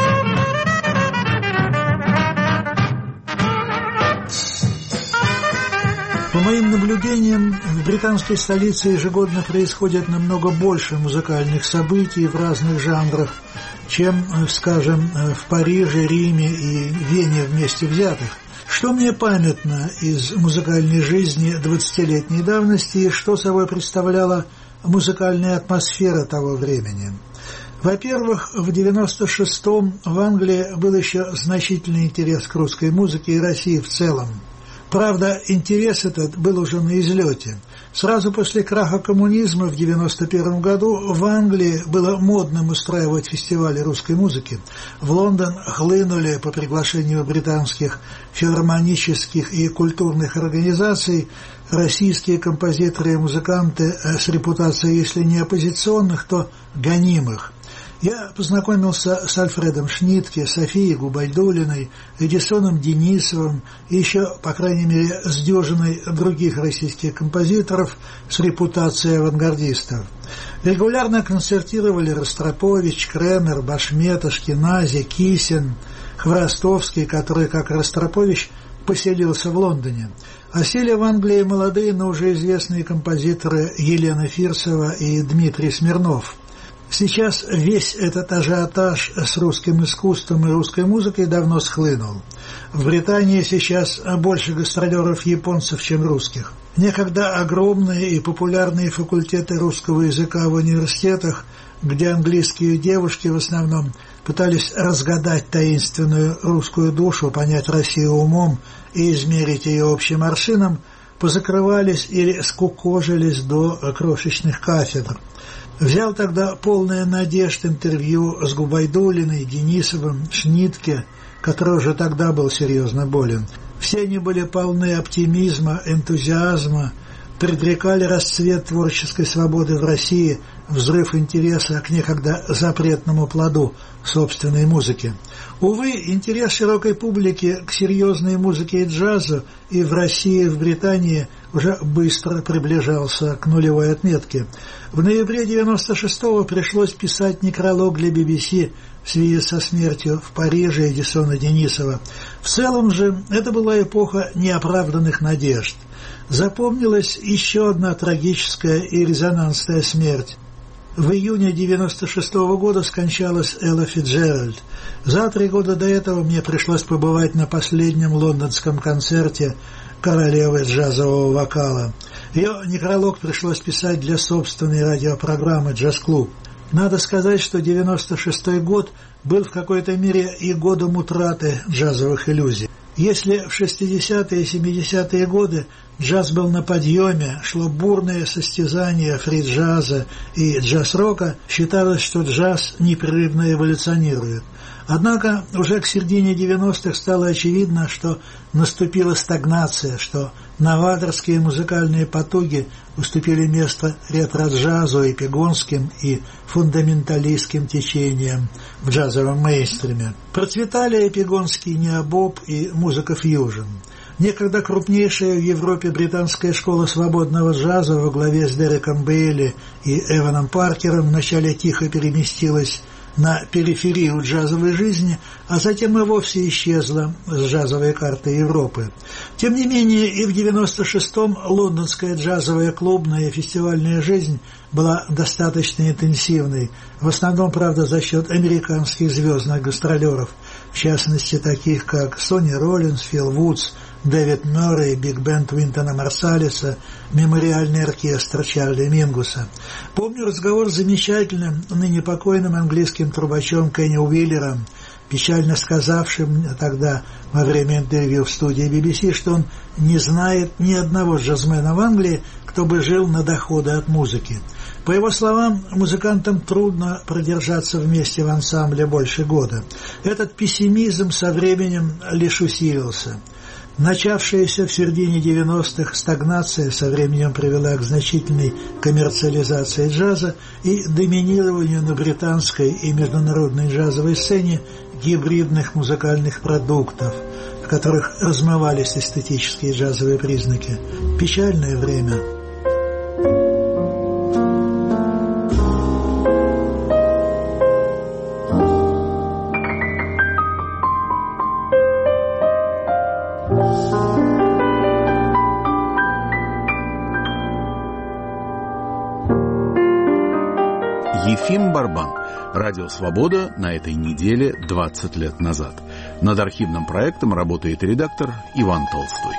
По моим наблюдениям, в британской столице ежегодно происходит намного больше музыкальных событий в разных жанрах, чем, скажем, в Париже, Риме и Вене вместе взятых. Что мне памятно из музыкальной жизни 20-летней давности и что собой представляла музыкальная атмосфера того времени? Во-первых, в 96-м в Англии был еще значительный интерес к русской музыке и России в целом. Правда, интерес этот был уже на излете. Сразу после краха коммунизма в 1991 году в Англии было модным устраивать фестивали русской музыки. В Лондон хлынули по приглашению британских филармонических и культурных организаций российские композиторы и музыканты с репутацией, если не оппозиционных, то гонимых. Я познакомился с Альфредом Шнитке, Софией Губайдуллиной, Эдисоном Денисовым и еще, по крайней мере, с дюжиной других российских композиторов с репутацией авангардистов. Регулярно концертировали Ростропович, Кремер, Башмет, Ашкенази, Кисин, Хворостовский, который, как Ростропович, поселился в Лондоне. Осели в Англии молодые, но уже известные композиторы Елена Фирсова и Дмитрий Смирнов. Сейчас весь этот ажиотаж с русским искусством и русской музыкой давно схлынул. В Британии сейчас больше гастролеров японцев, чем русских. Некогда огромные и популярные факультеты русского языка в университетах, где английские девушки в основном пытались разгадать таинственную русскую душу, понять Россию умом и измерить ее общим аршином, позакрывались или скукожились до крошечных кафедр. Взял тогда полное надежд интервью с Губайдуллиной, Денисовым, Шнитке, который уже тогда был серьезно болен. Все они были полны оптимизма, энтузиазма, предрекали расцвет творческой свободы в России, взрыв интереса к некогда запретному плоду собственной музыки. Увы, интерес широкой публики к серьезной музыке и джазу и в России, и в Британии уже быстро приближался к нулевой отметке. В ноябре 96-го пришлось писать некролог для BBC в связи со смертью в Париже Эдисона Денисова. В целом же это была эпоха неоправданных надежд. Запомнилась еще одна трагическая и резонансная смерть. В июне 96-го года скончалась Элла Фицджеральд. За 3 года до этого мне пришлось побывать на последнем лондонском концерте королевы джазового вокала. Ее некролог пришлось писать для собственной радиопрограммы «Джаз-клуб». Надо сказать, что 96-й год был в какой-то мере и годом утраты джазовых иллюзий. Если в 60-е и 70-е годы джаз был на подъеме, шло бурное состязание фри-джаза и джаз-рока, считалось, что джаз непрерывно эволюционирует. Однако уже к середине 90-х стало очевидно, что наступила стагнация, что новаторские музыкальные потуги уступили место ретро-джазу, эпигонским и фундаменталистским течениям в джазовом мейнстриме. Процветали эпигонский необоб и музыка фьюжн. Некогда крупнейшая в Европе британская школа свободного джаза во главе с Дереком Бейли и Эваном Паркером вначале тихо переместилась на периферию джазовой жизни, а затем и вовсе исчезла с джазовой карты Европы. Тем не менее, и в 96-м лондонская джазовая клубная и фестивальная жизнь была достаточно интенсивной, в основном, правда, за счет американских звездных гастролеров, в частности, таких как Сонни Роллинс, Фил Вудс, Дэвид Мюррей, биг-бенд Уинтона Марсалиса, мемориальный оркестр Чарли Мингуса. Помню разговор с замечательным, ныне покойным английским трубачом Кенни Уиллером, печально сказавшим тогда во время интервью в студии BBC, что он не знает ни одного джазмена в Англии, кто бы жил на доходы от музыки. По его словам, музыкантам трудно продержаться вместе в ансамбле больше года. Этот пессимизм со временем лишь усилился. Начавшаяся в середине 90-х стагнация со временем привела к значительной коммерциализации джаза и доминированию на британской и международной джазовой сцене гибридных музыкальных продуктов, в которых размывались эстетические джазовые признаки. Печальное время. Ефим Барбан. Радио «Свобода» на этой неделе 20 лет назад. Над архивным проектом работает редактор Иван Толстой.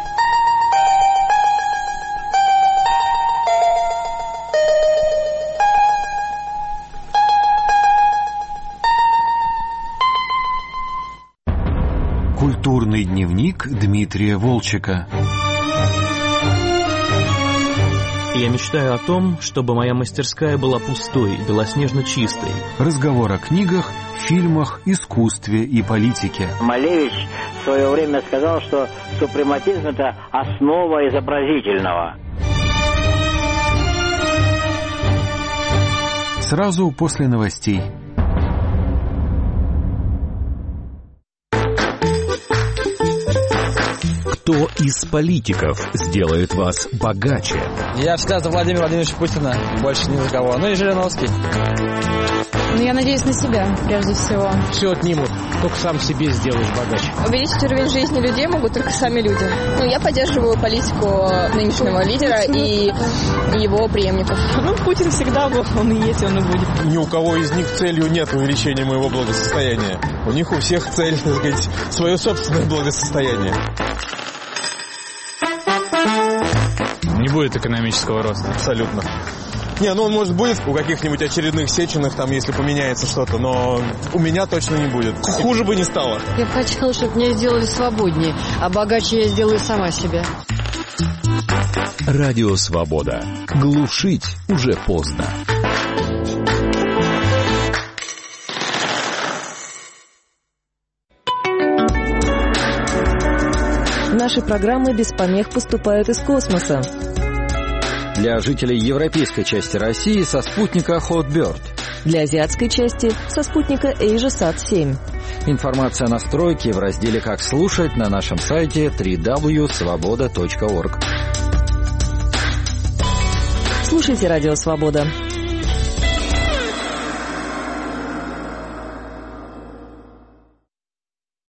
Культурный дневник Дмитрия Волчека. Я мечтаю о том, чтобы моя мастерская была пустой, белоснежно чистой. Разговор о книгах, фильмах, искусстве и политике. Малевич в свое время сказал, что супрематизм – это основа изобразительного. Сразу после новостей. Кто из политиков сделает вас богаче? Я всегда за Владимира Владимировича Путина, больше ни за кого. Ну и Жириновский. Ну, я надеюсь на себя, прежде всего. Все отнимут, только сам себе сделаешь богаче. Увеличить уровень жизни людей могут только сами люди. Ну, я поддерживаю политику нынешнего лидера и его преемников. Ну, Путин всегда был, он и есть, он и будет. Ни у кого из них целью нет увеличения моего благосостояния. У них у всех цель, так сказать, свое собственное благосостояние. Не будет экономического роста. Абсолютно. Не, ну он, может, будет у каких-нибудь очередных Сеченых, там, если поменяется что-то, но у меня точно не будет. Хуже бы не стало. Я бы хотела, чтобы меня сделали свободнее, а богаче я сделаю сама себя. Радио Свобода. Глушить уже поздно. Наши программы без помех поступают из космоса. Для жителей европейской части России со спутника Hotbird. Для азиатской части со спутника AsiaSat-7. Информация о настройке в разделе «Как слушать» на нашем сайте www.svoboda.org. Слушайте Радио Свобода.